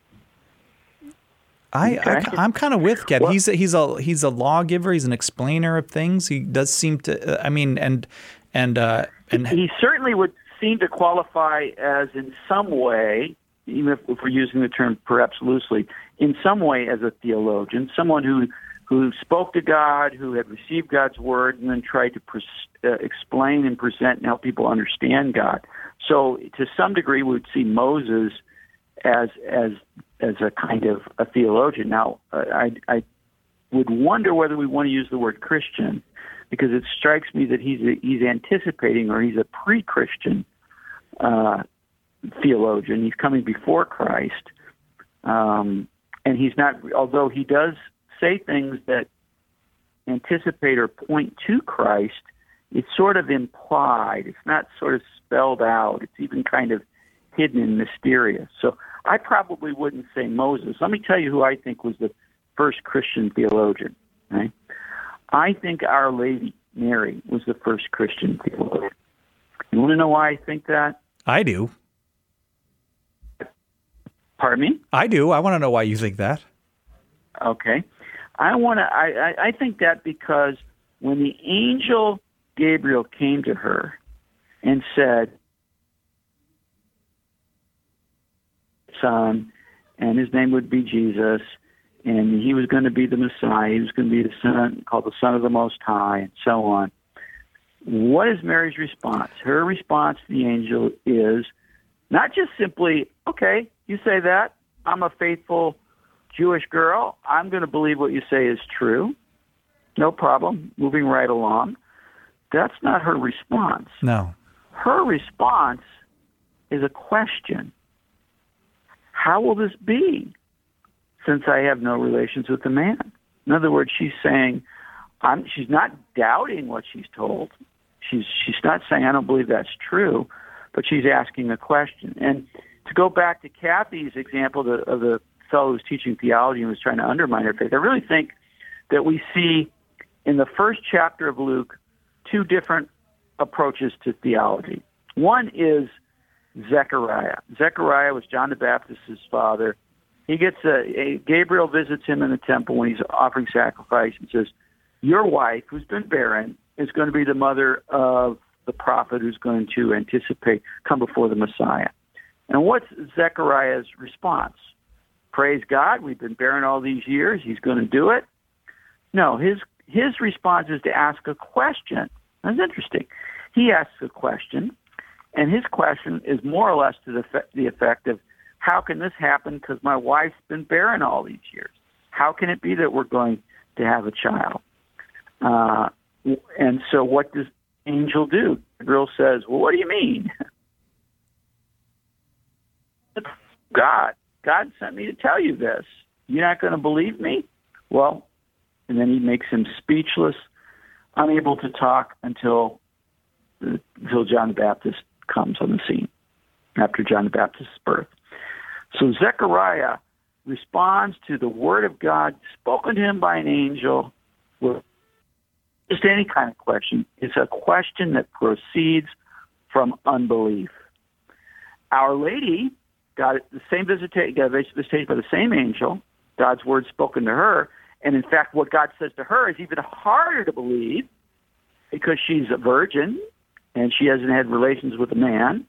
I, okay. I I'm kind of with Kev. Well, he's a, he's a he's a lawgiver. He's an explainer of things. He does seem to. Uh, I mean, and and uh, and he certainly would seem to qualify as, in some way, even if, if we're using the term perhaps loosely, in some way as a theologian, someone who who spoke to God, who had received God's word, and then tried to pres- uh, explain and present and help people understand God. So, to some degree, we would see Moses as as as a kind of a theologian. Now, uh, I, I would wonder whether we want to use the word Christian, because it strikes me that he's a, he's anticipating, or he's a pre-Christian uh, theologian. He's coming before Christ, um, and he's not. Although he does say things that anticipate or point to Christ, it's sort of implied. It's not sort of spelled out. It's even kind of hidden and mysterious. So I probably wouldn't say Moses. Let me tell you who I think was the first Christian theologian. Right? I think Our Lady, Mary, was the first Christian theologian. You want to know why I think that? I do. Pardon me? I do. I want to know why you think that. Okay. I want to. I, I, I think that because when the angel Gabriel came to her and said, son, and his name would be Jesus, and he was going to be the Messiah. He was going to be the son, called the Son of the Most High, and so on. What is Mary's response? Her response to the angel is not just simply, okay, you say that, I'm a faithful Jewish girl, I'm going to believe what you say is true. No problem, moving right along. That's not her response. No. Her response is a question. How will this be, since I have no relations with the man? In other words, she's saying, I'm, she's not doubting what she's told. She's she's not saying, I don't believe that's true, but she's asking a question. And to go back to Kathy's example of the, of the fellow who was teaching theology and was trying to undermine her faith, I really think that we see in the first chapter of Luke two different approaches to theology. One is Zechariah. Zechariah was John the Baptist's father. He gets a, a Gabriel visits him in the temple when he's offering sacrifice and says, your wife, who's been barren, is going to be the mother of the prophet who's going to anticipate, come before the Messiah. And what's Zechariah's response? Praise God, we've been barren all these years, he's going to do it? No, his his response is to ask a question. That's interesting. He asks a question, and his question is more or less to the, the effect of, how can this happen because my wife's been barren all these years? How can it be that we're going to have a child? Uh, and so what does angel do? The girl says, well, what do you mean? God. God sent me to tell you this. You're not going to believe me? Well, and then he makes him speechless. unable to talk until until John the Baptist comes on the scene, after John the Baptist's birth. So Zechariah responds to the word of God spoken to him by an angel with just any kind of question. It's a question that proceeds from unbelief. Our Lady got the same visitation, got a visitation by the same angel, God's word spoken to her, and in fact what God says to her is even harder to believe because she's a virgin and she hasn't had relations with a man.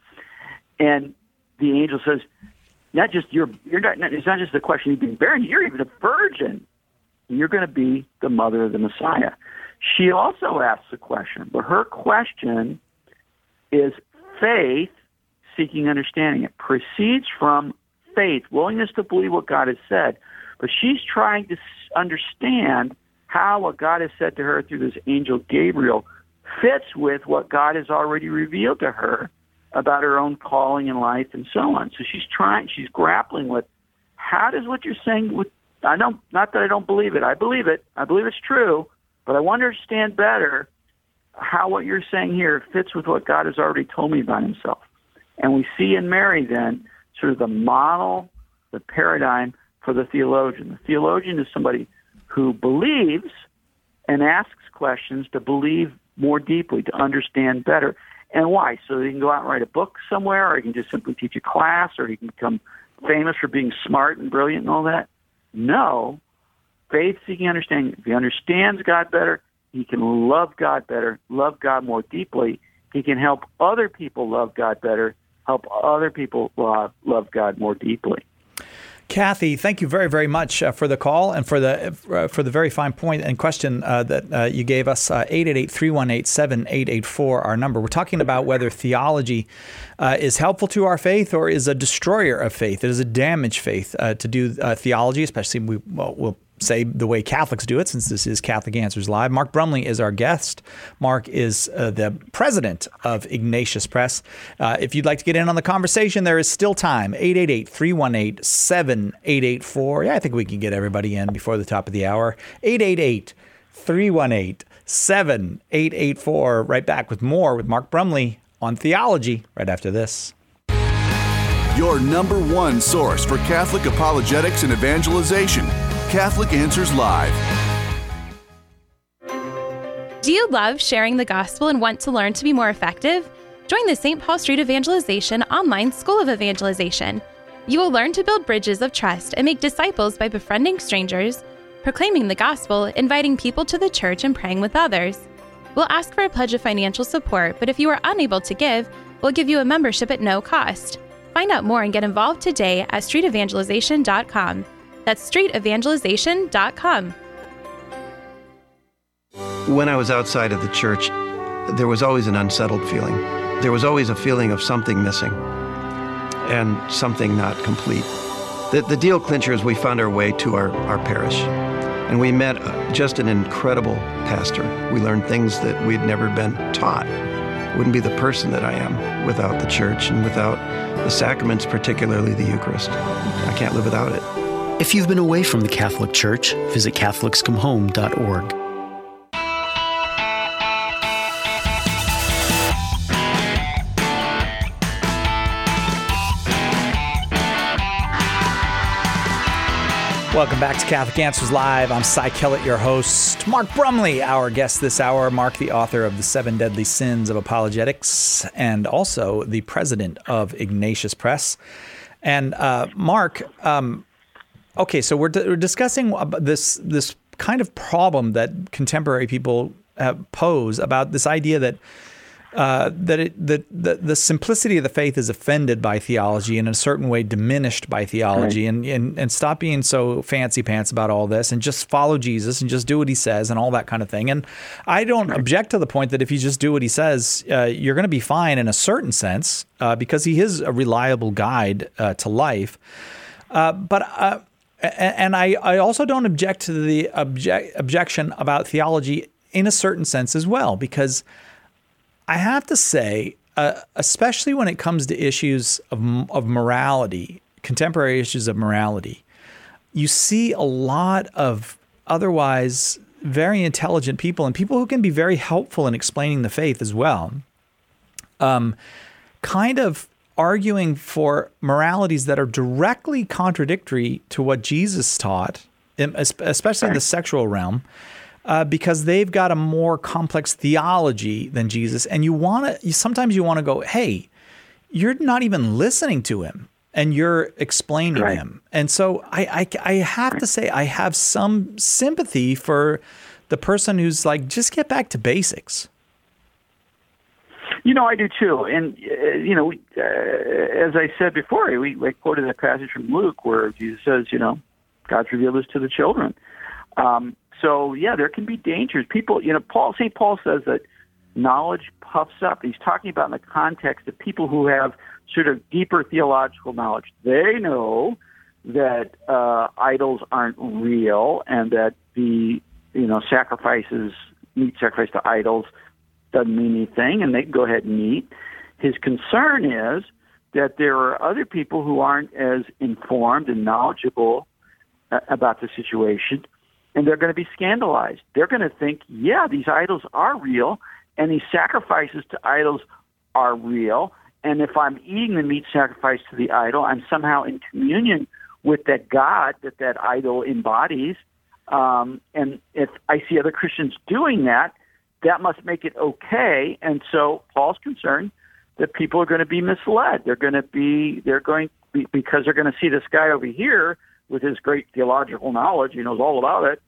And the angel says, not just you're, you're not, it's not just the question of being barren, you're even a virgin. You're going to be the mother of the Messiah. She also asks a question, but her question is faith seeking understanding. It proceeds from faith, willingness to believe what God has said, but she's trying to understand how what God has said to her through this angel Gabriel fits with what God has already revealed to her about her own calling in life and so on. So she's trying, she's grappling with, how does what you're saying, with, I don't, not that I don't believe it, I believe it, I believe it's true, but I want to understand better how what you're saying here fits with what God has already told me about himself. And we see in Mary then sort of the model, the paradigm for the theologian. The theologian is somebody who believes and asks questions to believe more deeply, to understand better. And why? So he can go out and write a book somewhere, or he can just simply teach a class, or he can become famous for being smart and brilliant and all that. No. Faith-seeking understanding. If he understands God better, he can love God better, love God more deeply. He can help other people love God better, help other people love, love God more deeply. Kathy, thank you very, very much uh, for the call and for the uh, for the very fine point and question uh, that uh, you gave us. Uh, eight eight eight, three one eight, seven eight eight four, our number. We're talking about whether theology uh, is helpful to our faith or is a destroyer of faith. It is a damaged faith uh, to do uh, theology, especially we, well, we'll say the way Catholics do it, since this is Catholic Answers Live. Mark Brumley is our guest. Mark is uh, the president of Ignatius Press. Uh, if you'd like to get in on the conversation, there is still time. eight eight eight, three one eight, seven eight eight four. Yeah, I think we can get everybody in before the top of the hour. eight eight eight, three one eight, seven eight eight four. Right back with more with Mark Brumley on theology right after this. Your number one source for Catholic apologetics and evangelization. Catholic Answers Live. Do you love sharing the gospel and want to learn to be more effective? Join the Saint Paul Street Evangelization Online School of Evangelization. You will learn to build bridges of trust and make disciples by befriending strangers, proclaiming the gospel, inviting people to the church, and praying with others. We'll ask for a pledge of financial support, but if you are unable to give, we'll give you a membership at no cost. Find out more and get involved today at street evangelization dot com. That's street evangelization dot com. When I was outside of the church, there was always an unsettled feeling. There was always a feeling of something missing and something not complete. The, the deal clincher is we found our way to our, our parish, and we met just an incredible pastor. We learned things that we'd never been taught. I wouldn't be the person that I am without the church and without the sacraments, particularly the Eucharist. I can't live without it. If you've been away from the Catholic Church, visit Catholics Come Home dot org. Welcome back to Catholic Answers Live. I'm Cy Kellett, your host. Mark Brumley, our guest this hour. Mark, the author of The Seven Deadly Sins of Apologetics and also the president of Ignatius Press. And uh, Mark, um, okay, so we're, d- we're discussing this this kind of problem that contemporary people uh, pose about this idea that uh, that it, that the, the simplicity of the faith is offended by theology and in a certain way diminished by theology, right. and, and and stop being so fancy pants about all this and just follow Jesus and just do what he says and all that kind of thing. And I don't right. object to the point that if you just do what he says, uh, you're going to be fine in a certain sense uh, because he is a reliable guide uh, to life. Uh, but uh, and I, I also don't object to the object, objection about theology in a certain sense as well, because I have to say, uh, especially when it comes to issues of, of morality, contemporary issues of morality, you see a lot of otherwise very intelligent people and people who can be very helpful in explaining the faith as well, um, kind of arguing for moralities that are directly contradictory to what Jesus taught, especially in the sexual realm, uh, because they've got a more complex theology than Jesus. And you want to, sometimes you want to go, hey, you're not even listening to him and you're explaining right. him. And so I, I, I have to say, I have some sympathy for the person who's like, just get back to basics. You know, I do too. And, uh, you know, uh, as I said before, we, we quoted that passage from Luke where Jesus says, you know, God's revealed this to the children. Um, so, yeah, there can be dangers. People, you know, Paul, Saint Paul says that knowledge puffs up. He's talking about in the context of people who have sort of deeper theological knowledge. They know that uh, idols aren't real and that the, you know, sacrifices, meat sacrifice to idols doesn't mean anything, and they can go ahead and eat. His concern is that there are other people who aren't as informed and knowledgeable uh, about the situation, and they're going to be scandalized. They're going to think, yeah, these idols are real, and these sacrifices to idols are real, and if I'm eating the meat sacrifice to the idol, I'm somehow in communion with that God that that idol embodies, um, and if I see other Christians doing that, that must make it okay. And so Paul's concerned that people are going to be misled. They're going to be, they're going, be, because they're going to see this guy over here with his great theological knowledge, he knows all about it,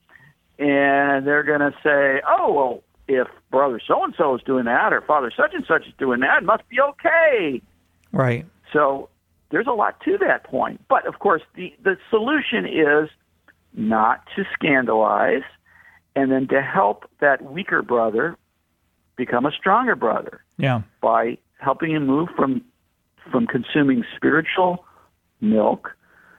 and they're going to say, oh, well, if brother so-and-so is doing that or father such-and-such is doing that, it must be okay. Right. So there's a lot to that point. But, of course, the, the solution is not to scandalize, and then to help that weaker brother become a stronger brother. Yeah. By helping him move from from consuming spiritual milk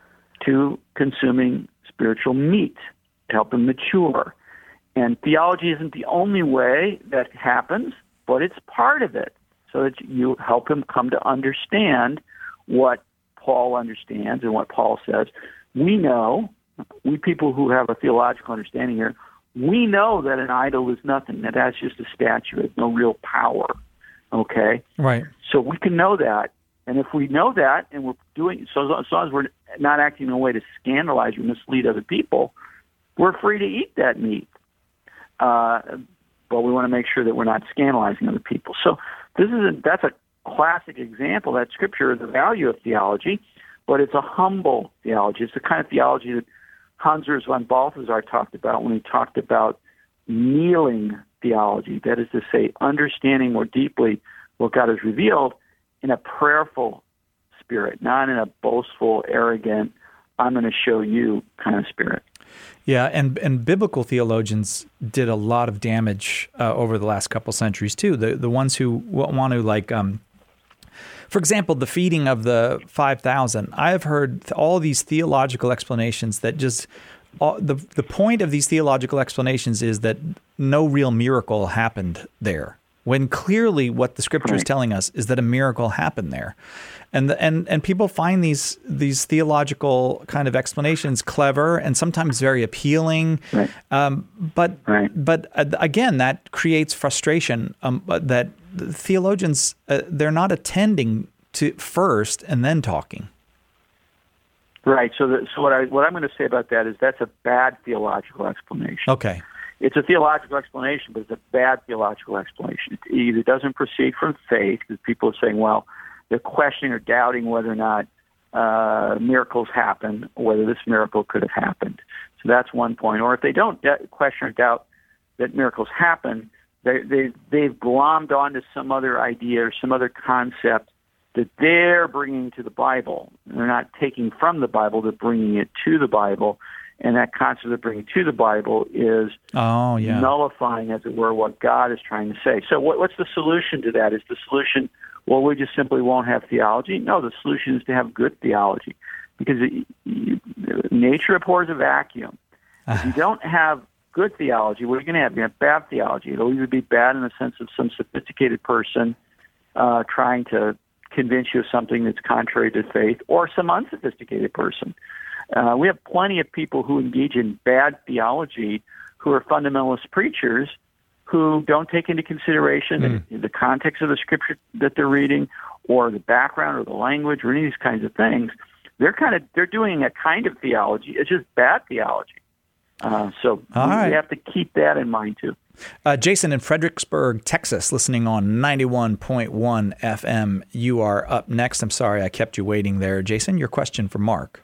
to consuming spiritual meat, to help him mature. And theology isn't the only way that happens, but it's part of it, so that you help him come to understand what Paul understands and what Paul says. We know, we people who have a theological understanding here, we know that an idol is nothing, that that's just a statue. It's no real power, okay? Right. So we can know that, and if we know that, and we're doing, so as long as we're not acting in a way to scandalize or mislead other people, we're free to eat that meat. Uh, but we want to make sure that we're not scandalizing other people. So this is a, that's a classic example that Scripture is the value of theology, but it's a humble theology. It's the kind of theology that Hans Urs von Balthasar talked about when he talked about kneeling theology, that is to say, understanding more deeply what God has revealed in a prayerful spirit, not in a boastful, arrogant, I'm going to show you kind of spirit. Yeah, and and biblical theologians did a lot of damage uh, over the last couple centuries too. The the ones who want to like, um, for example, the feeding of the five thousand. I have heard all these theological explanations that just all, the the point of these theological explanations is that no real miracle happened there, when clearly what the Scripture is telling us is that a miracle happened there. And the, and and people find these these theological kind of explanations clever and sometimes very appealing, right. um, but right. but uh, again that creates frustration. Um, that theologians uh, they're not attending to first and then talking. Right. So the, so what I what I'm going to say about that is that's a bad theological explanation. Okay. It's a theological explanation, but it's a bad theological explanation. It either doesn't proceed from faith, because people are saying, well, they're questioning or doubting whether or not uh, miracles happen, or whether this miracle could have happened. So that's one point. Or if they don't de- question or doubt that miracles happen, they, they, they've glommed onto some other idea or some other concept that they're bringing to the Bible. They're not taking from the Bible, they're bringing it to the Bible. And that concept of bringing to the Bible is oh, yeah. nullifying, as it were, what God is trying to say. So what, what's the solution to that? Is the solution, well, we just simply won't have theology? No, the solution is to have good theology, because it, you, nature abhors a vacuum. If you don't have good theology, what are you going to have? You're going to have bad theology. It'll either be bad in the sense of some sophisticated person uh, trying to convince you of something that's contrary to faith, or some unsophisticated person. Uh, we have plenty of people who engage in bad theology who are fundamentalist preachers who don't take into consideration mm. the, the context of the scripture that they're reading, or the background, or the language, or any of these kinds of things. They're kind of they're doing a kind of theology. It's just bad theology. Uh, so All we right. have to keep that in mind too. Uh, Jason in Fredericksburg, Texas, listening on ninety-one point one F M. You are up next. I'm sorry I kept you waiting there. Jason, your question for Mark.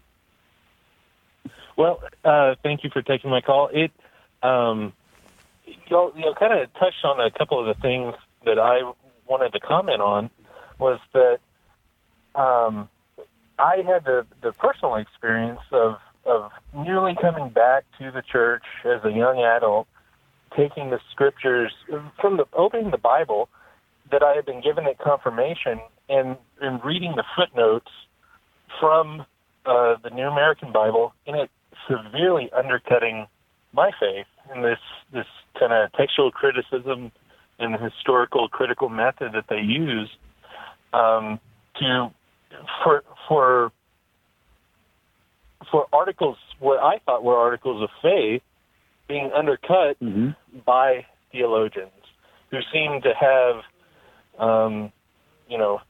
Well, uh, thank you for taking my call. It, um, you you kind of touched on a couple of the things that I wanted to comment on. Was that um, I had the, the personal experience of of nearly coming back to the church as a young adult, taking the scriptures from the opening the Bible that I had been given at confirmation, and, and reading the footnotes from uh, the New American Bible, and it severely undercutting my faith in this this kind of textual criticism and the historical critical method that they use um, to for for. for articles, what I thought were articles of faith, being undercut mm-hmm. by theologians who seem to have, um, you know,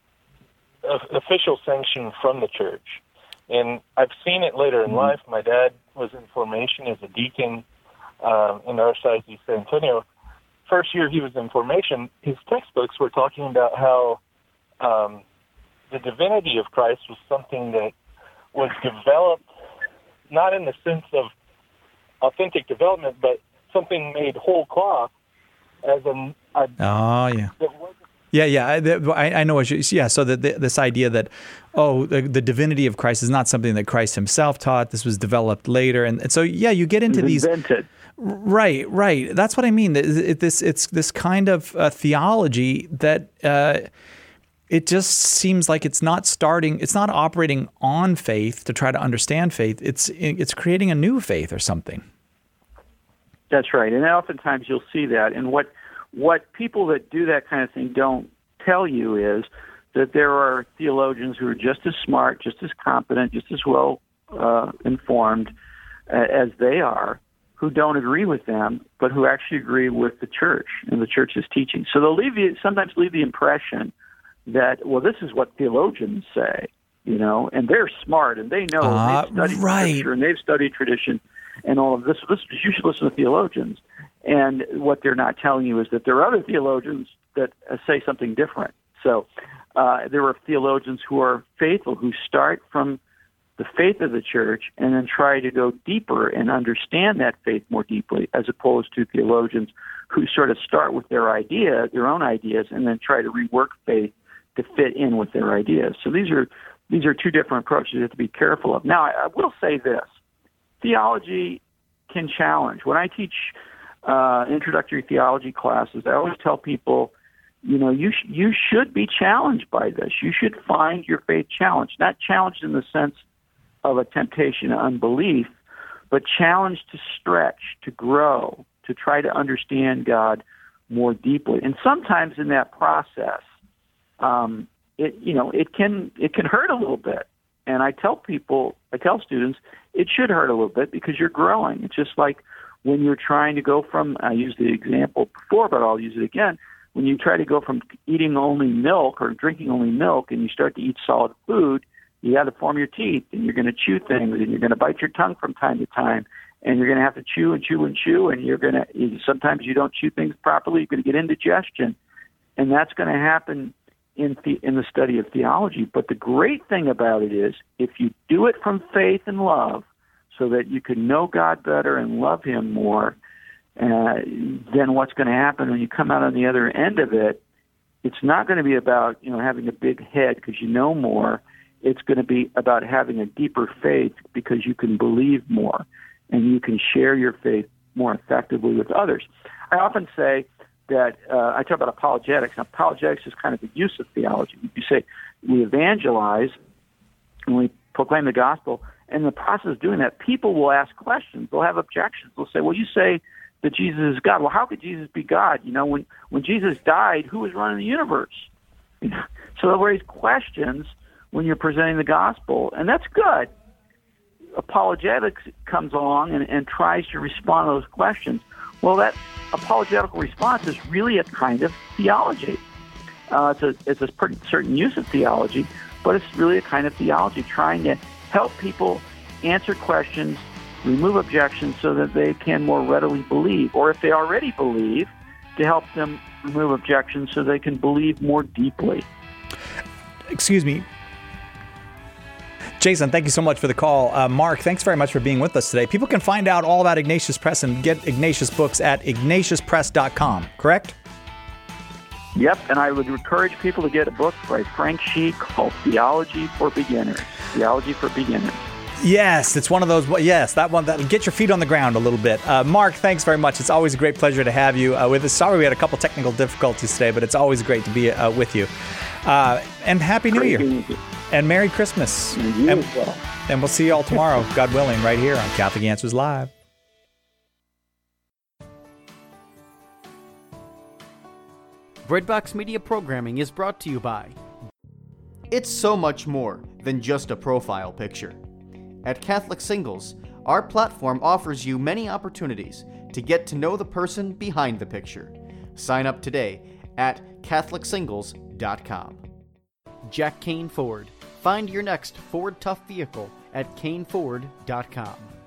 a- official sanction from the church. And I've seen it later in mm-hmm. life. My dad was in formation as a deacon um, in the Archdiocese of San Antonio. First year he was in formation, his textbooks were talking about how um, the divinity of Christ was something that was developed not in the sense of authentic development, but something made whole cloth as a... a oh, yeah. Yeah, yeah, I, I know what you... Yeah, so the, the, this idea that, oh, the, the divinity of Christ is not something that Christ himself taught. This was developed later. And, and so, yeah, you get into these... Invented. Right, right. That's what I mean. It, this, it's this kind of uh, theology that... Uh, It just seems like it's not starting, it's not operating on faith to try to understand faith. It's it's creating a new faith or something. That's right. And oftentimes you'll see that. And what what people that do that kind of thing don't tell you is that there are theologians who are just as smart, just as competent, just as well uh, informed uh, as they are, who don't agree with them, but who actually agree with the church and the church's teaching. So they'll leave you, sometimes leave the impression that, well, this is what theologians say, you know, and they're smart and they know, uh, they've studied right. scripture and they've studied tradition and all of this. this. You should listen to theologians. And what they're not telling you is that there are other theologians that uh, say something different. So uh, there are theologians who are faithful, who start from the faith of the church and then try to go deeper and understand that faith more deeply, as opposed to theologians who sort of start with their idea, their own ideas, and then try to rework faith to fit in with their ideas. So these are these are two different approaches you have to be careful of. Now, I, I will say this. Theology can challenge. When I teach uh, introductory theology classes, I always tell people, you know, you sh- you should be challenged by this. You should find your faith challenged, not challenged in the sense of a temptation to unbelief, but challenged to stretch, to grow, to try to understand God more deeply. And sometimes in that process, um, it you know it can it can hurt a little bit. And I tell people, I tell students, it should hurt a little bit because you're growing. It's just like when you're trying to go from, I used the example before, but I'll use it again. When you try to go from eating only milk or drinking only milk and you start to eat solid food, you got to form your teeth, and you're going to chew things, and you're going to bite your tongue from time to time, and you're going to have to chew and chew and chew, and you're going to, sometimes you don't chew things properly, you're going to get indigestion, and that's going to happen in the, in the study of theology. But the great thing about it is, if you do it from faith and love, so that you can know God better and love Him more, uh, then what's going to happen when you come out on the other end of it, it's not going to be about, you know, having a big head because you know more. It's going to be about having a deeper faith because you can believe more and you can share your faith more effectively with others. I often say that uh, I talk about apologetics. Now, apologetics is kind of the use of theology. You say we evangelize and we proclaim the gospel, and in the process of doing that, people will ask questions. They'll have objections. They'll say, well, you say that Jesus is God. Well, how could Jesus be God? You know, when, when Jesus died, who was running the universe? You know? So they'll raise questions when you're presenting the gospel, and that's good. apologetics comes along and, and tries to respond to those questions. Well, that apologetical response is really a kind of theology. Uh, it's, a, it's a pretty certain use of theology, but it's really a kind of theology, trying to help people answer questions, remove objections so that they can more readily believe. Or if they already believe, to help them remove objections so they can believe more deeply. Excuse me. Jason, thank you so much for the call. Uh, Mark, thanks very much for being with us today. People can find out all about Ignatius Press and get Ignatius books at ignatius press dot com, correct? Yep, and I would encourage people to get a book by Frank Shee called Theology for Beginners. Theology for Beginners. Yes, it's one of those. Yes, that one. That'll get your feet on the ground a little bit. Uh, Mark, thanks very much. It's always a great pleasure to have you uh, with us. Sorry we had a couple technical difficulties today, but it's always great to be uh, with you. Uh, and Happy New Year. And Merry Christmas. And, and, and we'll see you all tomorrow, God willing, right here on Catholic Answers Live. Breadbox Media Programming is brought to you by... It's so much more than just a profile picture. At Catholic Singles, our platform offers you many opportunities to get to know the person behind the picture. Sign up today at catholic singles dot com. Jack Kane Ford. Find your next Ford Tough vehicle at kane ford dot com.